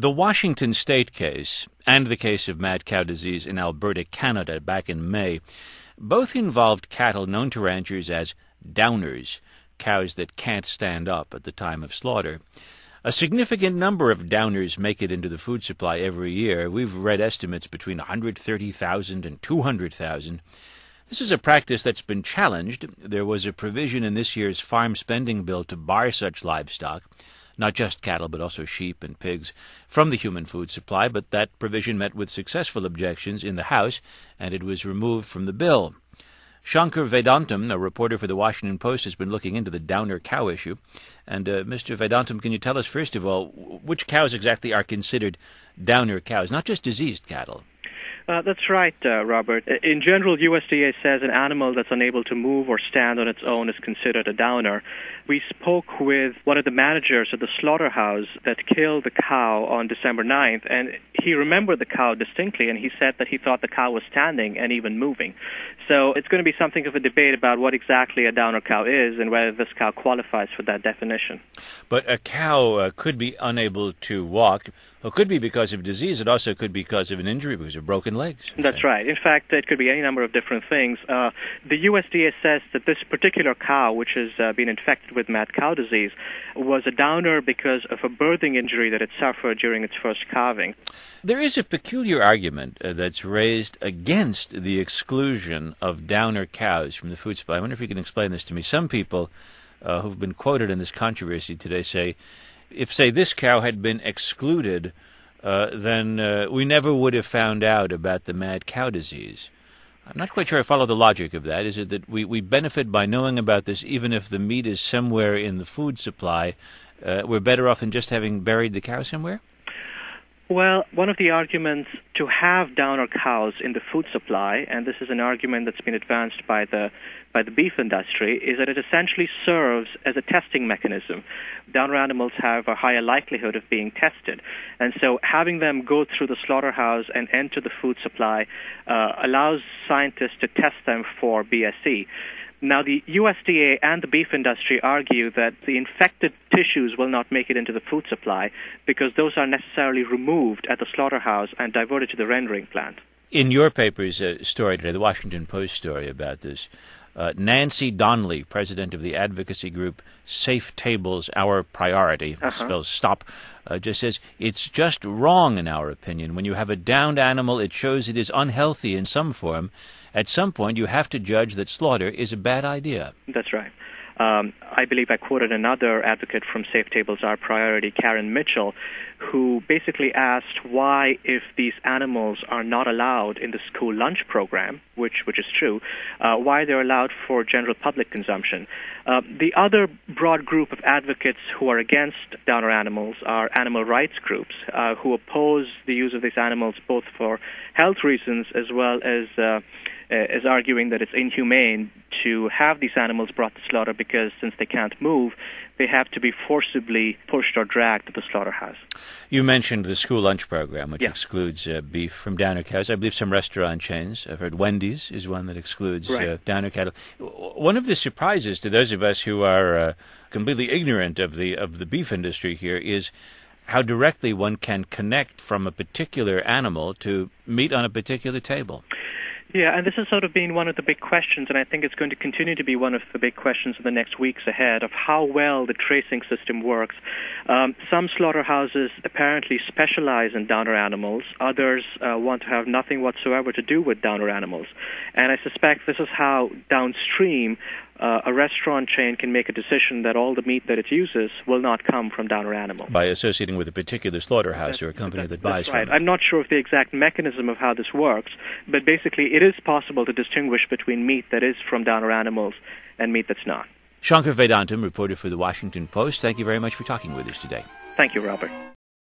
The Washington State case and the case of mad cow disease in Alberta, Canada, back in May, both involved cattle known to ranchers as downers, cows that can't stand up at the time of slaughter. A significant number of downers make it into the food supply every year. We've read estimates between 130,000 and 200,000. This is a practice that's been challenged. There was a provision in this year's farm spending bill to bar such livestock, not just cattle but also sheep and pigs, from the human food supply, but that provision met with successful objections in the House, and it was removed from the bill. Shankar Vedantam, a reporter for the Washington Post, has been looking into the downer cow issue. And Mr. Vedantam, can you tell us, first of all, which cows exactly are considered downer cows, not just diseased cattle? That's right, Robert. In general, USDA says an animal that's unable to move or stand on its own is considered a downer. We spoke with one of the managers at the slaughterhouse that killed the cow on December 9th, and he remembered the cow distinctly, and he said that he thought the cow was standing and even moving. So it's going to be something of a debate about what exactly a downer cow is and whether this cow qualifies for that definition. But a cow could be unable to walk. It could be because of disease. It also could be because of an injury, because of broken legs. That's right. In fact, it could be any number of different things. The USDA says that this particular cow, which has been infected with mad cow disease, was a downer because of a birthing injury that it suffered during its first calving. There is a peculiar argument that's raised against the exclusion of downer cows from the food supply. I wonder if you can explain this to me. Some people who've been quoted in this controversy today say, if, say, this cow had been excluded, then we never would have found out about the mad cow disease. I'm not quite sure I follow the logic of that. Is it that we benefit by knowing about this even if the meat is somewhere in the food supply? We're better off than just having buried the cow somewhere? Well, one of the arguments to have downer cows in the food supply, and this is an argument that's been advanced by the beef industry, is that it essentially serves as a testing mechanism. Downer animals have a higher likelihood of being tested, and so having them go through the slaughterhouse and enter the food supply allows scientists to test them for BSE. Now, the USDA and the beef industry argue that the infected tissues will not make it into the food supply because those are necessarily removed at the slaughterhouse and diverted to the rendering plant. In your paper's story today, the Washington Post story about this, Nancy Donnelly, president of the advocacy group Safe Tables, Our Priority, spells STOP, just says, it's just wrong in our opinion. When you have a downed animal, it shows it is unhealthy in some form. At some point, you have to judge that slaughter is a bad idea. That's right. I believe I quoted another advocate from Safe Tables, Our Priority, Karen Mitchell, who basically asked why, if these animals are not allowed in the school lunch program, which is true, why they're allowed for general public consumption. The other broad group of advocates who are against downer animals are animal rights groups who oppose the use of these animals both for health reasons as well as arguing that it's inhumane to have these animals brought to slaughter because since they can't move, they have to be forcibly pushed or dragged to the slaughterhouse. You mentioned the school lunch program, which Yeah. excludes beef from downer cows. I believe some restaurant chains, I've heard Wendy's is one that excludes downer cattle. One of the surprises to those of us who are completely ignorant of the beef industry here is how directly one can connect from a particular animal to meat on a particular table. Yeah, and this has sort of been one of the big questions, and I think it's going to continue to be one of the big questions in the next weeks ahead of how well the tracing system works. Some slaughterhouses apparently specialize in downer animals. Others want to have nothing whatsoever to do with downer animals. And I suspect this is how downstream a restaurant chain can make a decision that all the meat that it uses will not come from downer animals. By associating with a particular slaughterhouse or a company that buys right. from it. I'm not sure of the exact mechanism of how this works, but basically it is possible to distinguish between meat that is from downer animals and meat that's not. Shankar Vedantam, reporter for the Washington Post, thank you very much for talking with us today. Thank you, Robert.